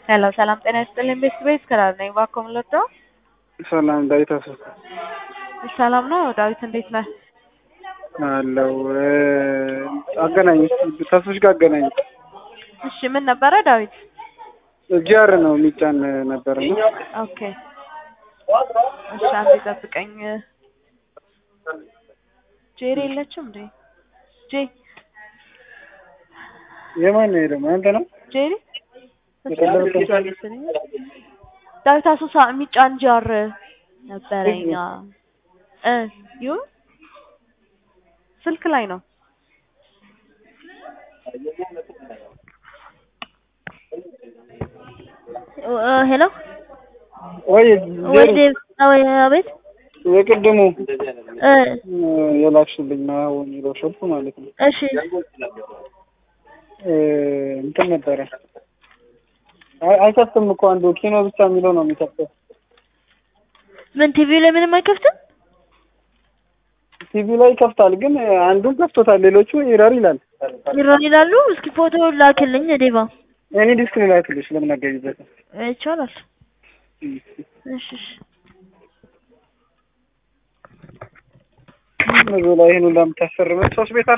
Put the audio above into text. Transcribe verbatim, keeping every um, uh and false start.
ሄሎ ሰላም ጤና ይስጥልኝ ቤት ቤት ከራር ነኝ ባኮም ለቶ ሰላም ዳዊት አሰፋ ሰላም ነው ዳዊት እንዴት ነህ አለው አገናኝ ተስፍሽ ጋር አገናኝ እሺ ምን ነበረ ዳዊት ጂአር ነው የሚጫን ነበር ነው ኦኬ እሺ አንዴ ጠብቀኝ ጄሪ የለችም እንዴ ጄ የማን ነው ደግሞ አንተ ነው ጄሪ ዳዊት አሶሳ የሚጫን ጂአር ነበረኛ እ ዩ ስልክ ላይ ነው ሄሎ ወይ ወይ ወይ አቤት የቅድሙ እ የላክሽልኝ ነው የሚለው ሾፕ ማለት ነው እሺ እ እንትን ነበረ አይከፍትም እኮ አንዱ ኪኖ ብቻ የሚለው ነው የሚከፍተው ምን ቲቪ ላይ ምንም አይከፍትም ቲቪ ላይ ይከፍታል ግን አንዱን ከፍቶታል ሌሎቹ ኢረር ይላል ኢረር ይላሉ እስኪ ፎቶ ላክልኝ ዴባ እኔ ዲስፕሌይ ላይ ትልሽ ለምን አገኝበት ይቻላል እሺ እሺ ምን ነው ላይ ይሄን ሁሉ ለምታፈርመው ሶስት ቤት